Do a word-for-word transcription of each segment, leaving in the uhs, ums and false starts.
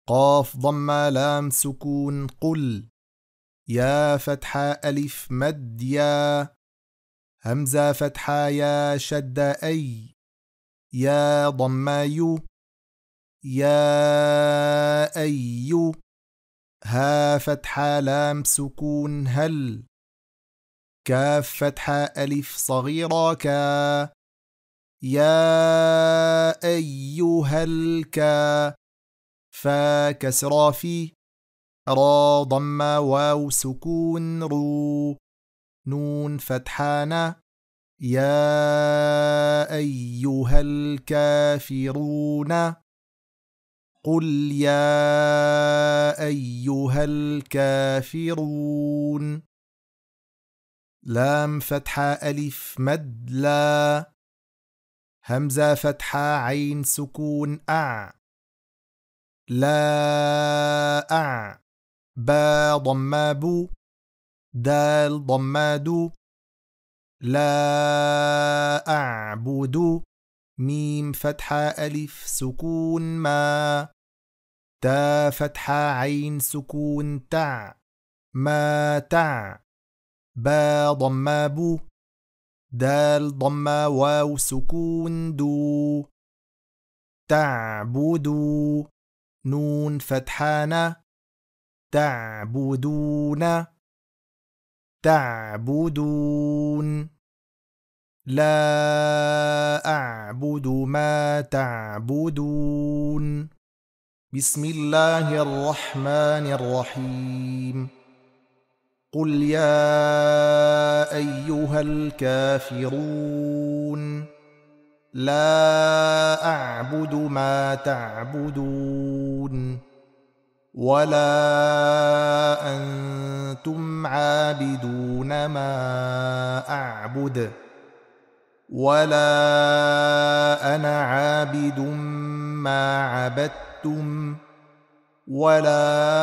قاف ضمة لام سكون قل. يا فتحة ألف مد يا. همزة فتحة يا شد أي. يا ضمة يو. يا أيو. ها فتحة لام سكون هل. كاف فتحة ألف صغيرة كا. يا أيها الكا. فا كسرى في. را ضمة واو سكون رو. نون فتحان. يا أيها الكافرون. قل يا أيها الكافرون. لام فتحة ألف مد لا. همزة فتحة عين سكون أع. لا أع. با ضمة بو. دال ضمة دو. لا أعبد. ميم فتحة ألف سكون ما. تا فتحة عين سكون تع. ما تع. با ضمة بو. دال ضمة واو سكون دو. تعبدوا. نون فتحان. تعبدون. تعبدون. لا أعبد ما تعبدون. بسم الله الرحمن الرحيم. قل يا أيها الكافرون لا أعبد ما تعبدون ولا أنتم عابدون ما أعبد ولا أنا عابد ما عبدتم ولا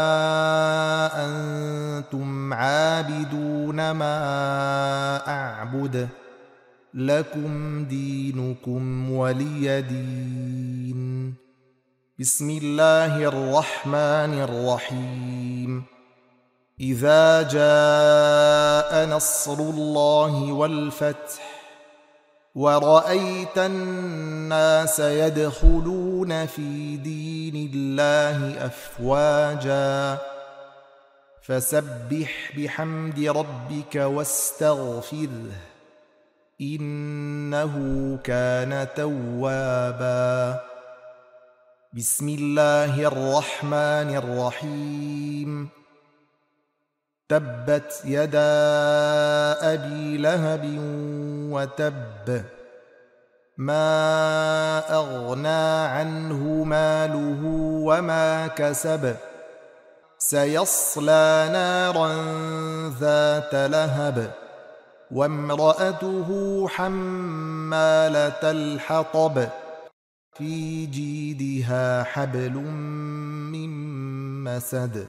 أنتم عابدون ما أعبد لكم دينكم ولي دين. بسم الله الرحمن الرحيم. إذا جاء نصر الله والفتح ورأيت الناس يدخلون في دين الله أفواجا فسبح بحمد ربك واستغفره إنه كان توابا. بسم الله الرحمن الرحيم. تبت يدا أبي لهب وتب ما أغنى عنه ماله وما كسب سيصلى نارا ذات لهب وامرأته حمالة الحطب في جيدها حبل من مسد